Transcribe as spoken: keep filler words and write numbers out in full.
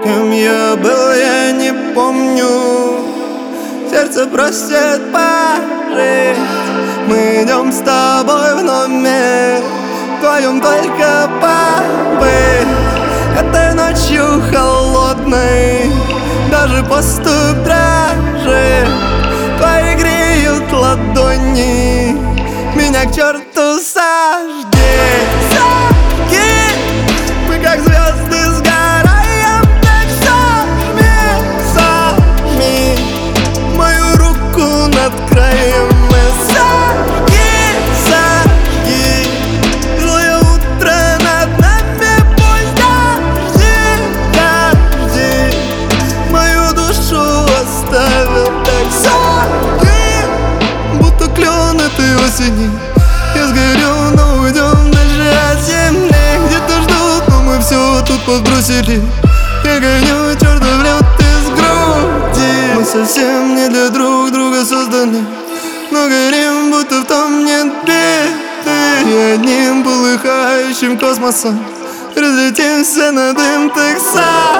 Кем я был, я не помню. Сердце просит пожить. Мы идем с тобой в номер, вдвоем только побыть. Этой ночью холодной, даже после дрожи, твои греют ладони, меня к черту сожги. Мы как звезды сгораем ночами сами. Мою руку над краем мы сожги, сожги. Злое утро над нами, пусть дожди, дожди. Мою душу оставил так сожги, будто клен этой осени. Я сгорю, но уйдем дальше от земли. Где-то ждут, но мы все тут подбросили. Я гоню чертов лед из груди. Мы совсем не для друг друга созданы, но горим, будто в том нет беды. И одним полыхающим космосом разлетимся на дым так сам.